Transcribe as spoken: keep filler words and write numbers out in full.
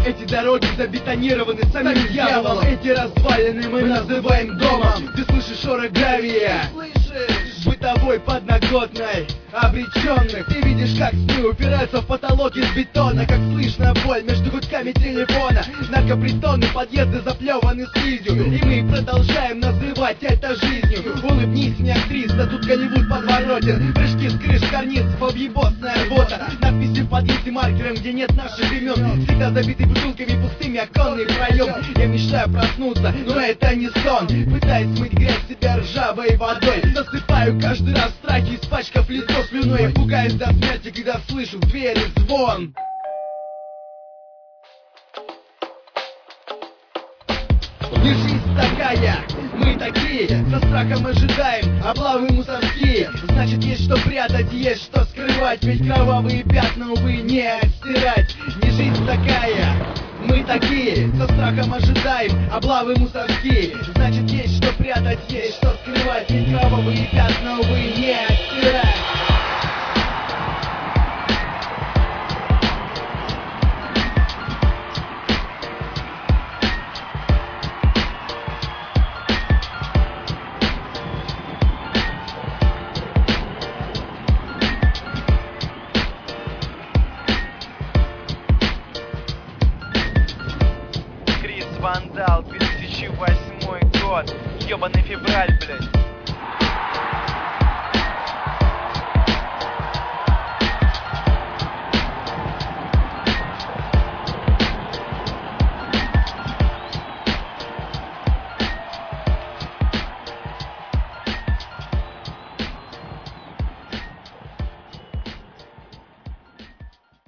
Эти дороги забетонированы самим дьяволом. Эти развалины мы называем домом. Ты слышишь шорох гравия, бытовой подноготной обреченных. Ты видишь, как сны упираются в потолок из бетона, как слышно боль между гудками телефона. Наркопритоны, подъезды заплеваны слизью, и мы продолжаем называть это жизнью. Улыбнись мне, актриса, тут Голливуд подворотен. Прыжки с крыш, карнизов, объебосная рвота. Надписи в подъезде маркером, где нет наших имен. Всегда забитый бутылками, пустыми оконный проем. Я мечтаю проснуться, но это не сон. Пытаюсь смыть грязь себя ржавой водой. Засыпаю каждый раз в страхе, испачкав лицо слюной. Я пугаюсь до смерти, когда слышу в двери звон. Не жизнь такая, мы такие, со страхом ожидаем облавы мусорские. Значит, есть что прятать, есть что скрывать, ведь кровавые пятна, увы, не отстирать. Не жизнь такая, мы такие, со страхом ожидаем облавы мусорские. Значит, есть что прятать, есть что скрывать, ведь кровавые пятна, увы, не отстирать. Вандал, две тысячи восьмой год, ёбаный февраль,